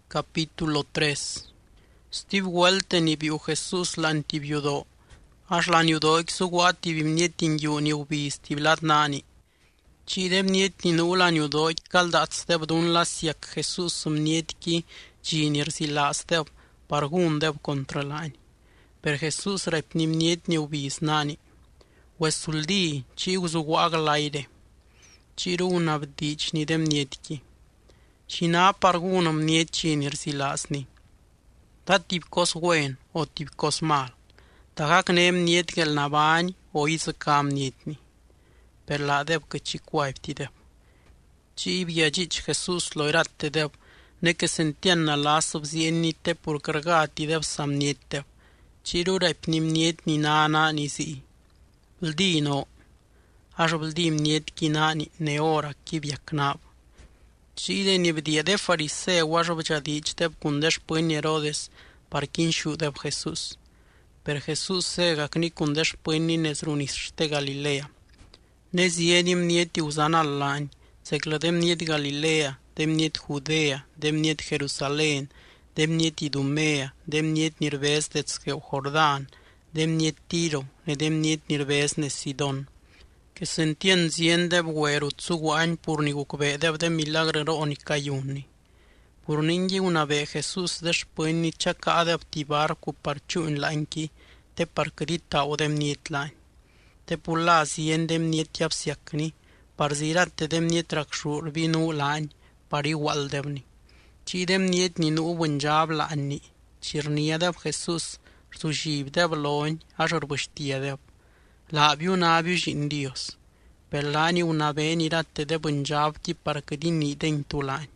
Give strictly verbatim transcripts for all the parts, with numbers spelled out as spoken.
Capítulo tres. Steve Welten ibiu Jesús la antibiudo. Aș la niudo exuguat ibi mnietin yu niubi stiblat nani. Cidem mnietin nu la niudo caldat steb dun la siak Jesús mnietki ginir zila steb pargun deb contra lani. Per Jesús repni mniet niubis nani. Wesul di ci uzuguag laide. Ciru un abdic ni dem mnietki. Și n-a pargună mniet cinir silasni. Ta tip cos buen o tip cos mal. Ta hac nem mniet gel nabani o isă cam mnietni. Per la deb că ci cuaipti deb. Ci ibiagici Jesus loirat te deb. Ne că sentien na lasă bzienni te pur cărgati deb sa mniet deb. Ciru rep ni mniet ni nana ni zi. Bıldi no. Aș bıldi mniet ki nani ne ora ki biacnab. Cide nivedia de farisee wajobacha dich deb kundesh pâini Herodes parkin shu deb Jesus. Per Jesus sega kni kundesh pâini nezruniste Galilea. Nezienim nieti uzana lani, seclădem niet Galilea, dem niet Judea, dem niet Jerusalem, dem niet Idumea, dem niet nirves de Jordan, dem niet Tiro, ne dem niet nirves ne Sidon. Que se entien zien deb gueru tsugu any purni gukbe deb de milagre ro onicayuni. Purningi una ve Jesus desh pâini ceaca deb tibar cu parciu în lanchi te parcărita o dem niet lani. Te pula zien dem niet iapsiacni, parzirat te dem niet rakshur vinu lani, pari wal debni. Ci dem niet ni nu bunjab lani, cirnia deb Jesus, sujib deb loni, așor băștia deb. Labiu nabiu jin Dios. Per lani una veni ratte de bunjab ti parcădini den tulani.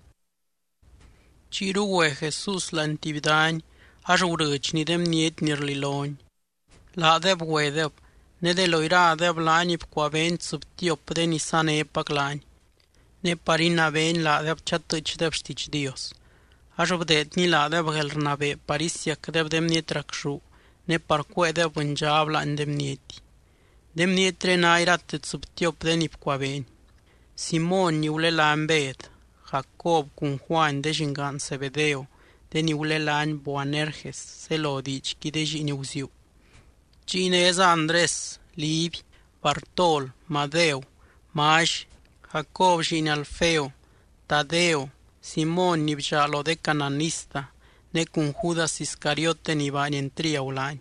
Ciru ue Jesus la antividani, aș urăcini dem niet nirliloni. La deb ue deb, ne de loira deb lani pcoaven subtiop de nisane epac lani. Ne parina ven la deb chatăci deb știci Dios. Aș obdetni la deb gelrnabe, parisiac deb dem niet rakșu, ne parcue deb bunjab la îndemnieti. Demnie trenairat subtiop de nipcoaveni. Simon niule la ambet, Jacob cum Juan de jingan Sebedeo, de niule la an Boanerges, Selodici, chi de jiniuziu. Cine eza Andres, Libi, Bartol, Madeu, Maj, Jacob jin Alfeo, Tadeo, Simon nibjalo de cananista, ne cum Judas Iscariote nibani entria ulani.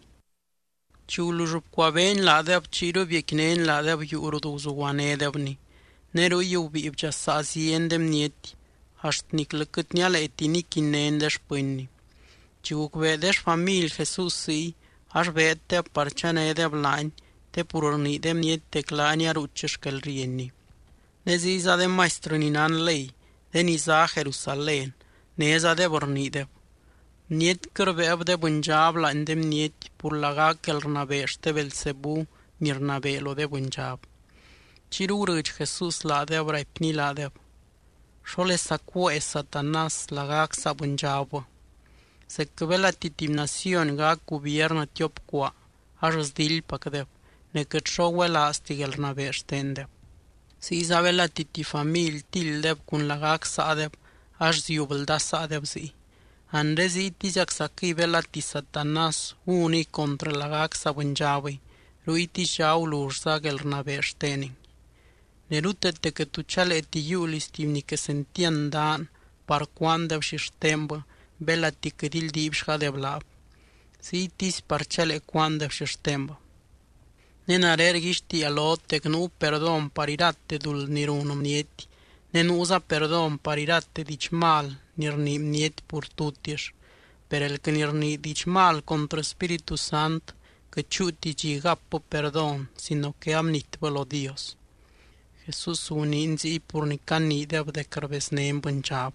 Ciulu jupcoaven la deb ciru viecnen la deb yurudu zuane debni. Neru iubi ibja sazien dem nieti, haștnic lăcât niale etini chinen deș pâini. Ciuc vedeș famil Jesus si, aș vete parcene deb lani, te purorni dem niet teclani aruceș călrieni. Neziza de maestrăninan lei, de niza Jerusalem, neza de borni deb. Niet cărveab de bunjab la îndem niet pur laga călrnabește Belzebu mirnabelo de bunjab. Ciru râci Jesus la deb raipni la deb. Șole sacuo e Satanas lagac sa bunjabă. Se căvela titimnasion ga gubiernă tiop cua, aș dil pac deb, necât șoue la asti călrnabește îndeb. Si Isabela titi famil til deb cun lagac sa deb, aș ziubălda sa deb zi. Andrezi tijak saki vela ti Satanas uni contra lagak sa bunjawi, ruiti jau lursa gelrnabeșteni. Nerute te că tu cele eti iulis timni că sentian dan, par quandev și ștembă, bela ti cădil dibșha de blab. Si tis par cele quandev și ștembă. Nenarergiști alot te nu perdon parirate dul nirunum nieti, ne usa perdon parirate dici mal, nirni niet purtutiš, per el que nirni dici mal contra Spiritu Sant, que chuti gigappo perdon, sino que amnit velo Dios. Jesus uninzi purnicani deb de cărvesneem bunjab.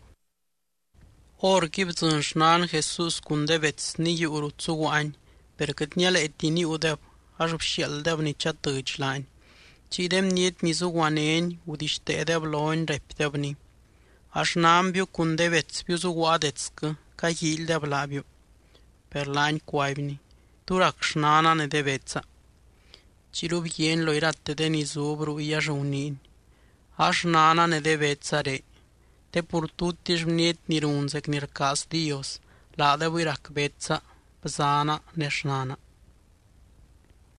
Or gibzun șnan Jesus cunde vetsni iuru tsugu ani, per cât niele etini udeb, ajub shiel deb nicea tăci lani. Cidem niet nizuguaneni, udiște deb loin reptebni. Aș nambiu cunde vetspiu zuguadetscă, ca hil de blabiu. Per lani coaibni, turac șnana ne de veța. Ciru bien loirate de nizubru ia jaunin. Aș nana ne de veța re. te pur tutti mniet ni runsec ni rcas Dios, lade vui rac betsa, bsana ne shnana.